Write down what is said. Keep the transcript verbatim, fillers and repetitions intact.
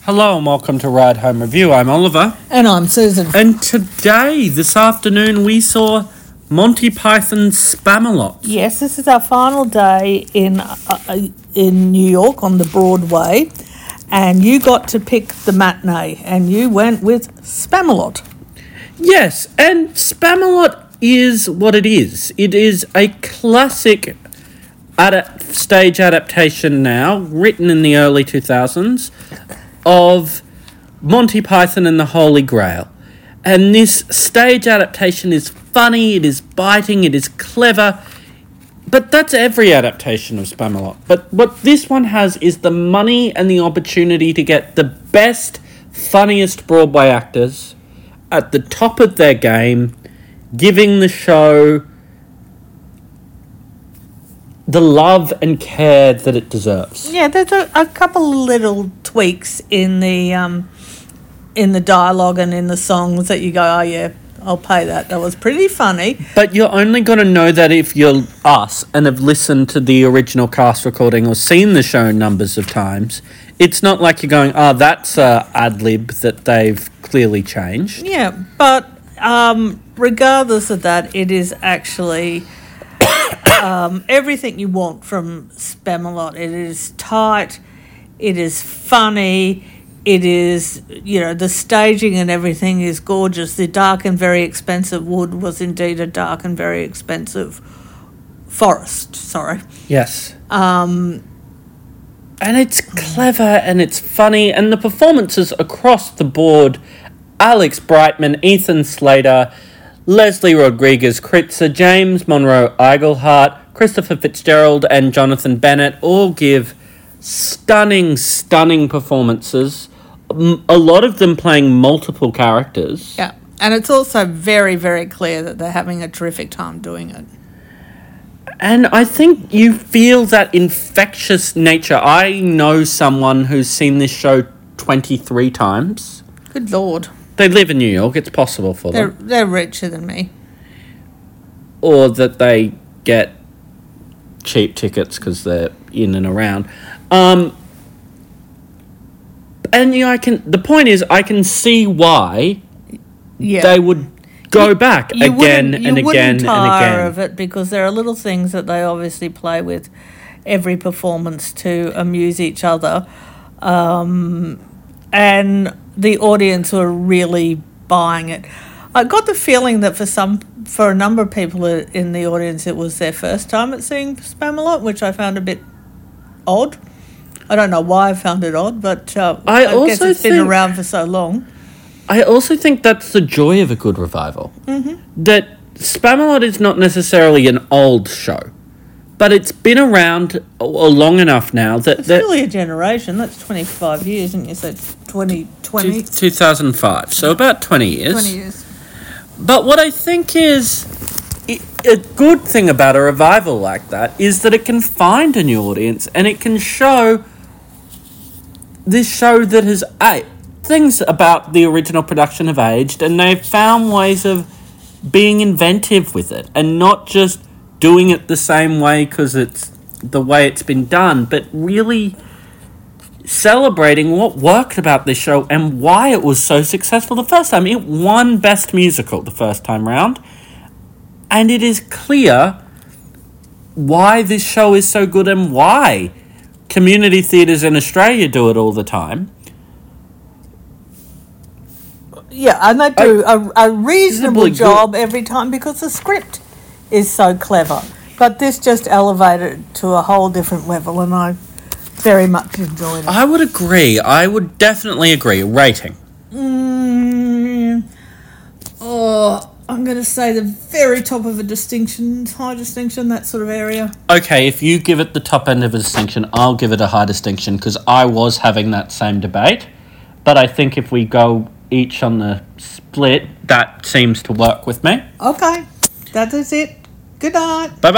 Hello and welcome to Ride Home Review. I'm Oliver. And I'm Susan. And today, this afternoon, we saw Monty Python's Spamalot. Yes, this is our final day in uh, in New York on the Broadway. And you got to pick the matinee and you went with Spamalot. Yes, and Spamalot is what it is. It is a classic adap- stage adaptation now, written in the early two thousands, of Monty Python and the Holy Grail. And this stage adaptation is funny, it is biting, it is clever, but that's every adaptation of Spamalot. But what this one has is the money and the opportunity to get the best, funniest Broadway actors at the top of their game, giving the show the love and care that it deserves. Yeah, there's a, a couple of little tweaks in the um, in the dialogue and in the songs that you go, oh yeah, I'll pay that. That was pretty funny. But you're only going to know that if you're us and have listened to the original cast recording or seen the show numbers of times. It's not like you're going, oh, that's a ad-lib that they've clearly changed. Yeah, but um, regardless of that, it is actually um, everything you want from Spamalot. It is tight, it is funny, it is, you know, the staging and everything is gorgeous. The dark and very expensive wood was indeed a dark and very expensive forest, sorry. Yes. Um, and it's clever and it's funny, and the performances across the board, Alex Brightman, Ethan Slater, Leslie Rodriguez Kritzer, James Monroe Iglehart, Christopher Fitzgerald and Jonathan Bennett all give stunning, stunning performances, a lot of them playing multiple characters. Yeah, and it's also very, very clear that they're having a terrific time doing it. And I think you feel that infectious nature. I know someone who's seen this show twenty-three times. Good Lord. They live in New York. It's possible for they're, them. They're richer than me. Or that they get cheap tickets because they're in and around. Um, and you know, I can. The point is, I can see why yeah. they would go you, back you again and and again again and again. of it because there are little things that they obviously play with every performance to amuse each other, um, and the audience were really buying it. I got the feeling that for some, for a number of people in the audience, it was their first time at seeing Spamalot, which I found a bit odd. I don't know why I found it odd, but uh, I, I also guess it's think, been around for so long. I also think that's the joy of a good revival. Mm-hmm. That Spamalot is not necessarily an old show, but it's been around long enough now that... It's that really a generation. That's twenty-five years, isn't it? So twenty twenty. two thousand five, so about twenty years. twenty years. But what I think is a good thing about a revival like that is that it can find a new audience and it can show this show that has aged. Things about the original production have aged, and they've found ways of being inventive with it and not just doing it the same way because it's the way it's been done, but really celebrating what worked about this show and why it was so successful the first time. It won Best Musical the first time round, and it is clear why this show is so good and why community theatres in Australia do it all the time. Yeah, and they do a, a reasonable Reasonably job every time because the script is so clever. But this just elevated it to a whole different level, and I very much enjoyed it. I would agree. I would definitely agree. Rating. Mm, oh, I'm going to say the very top of a distinction, high distinction, that sort of area. Okay, if you give it the top end of a distinction, I'll give it a high distinction because I was having that same debate. But I think if we go each on the split, that seems to work with me. Okay, that is it. Good night. Bye-bye.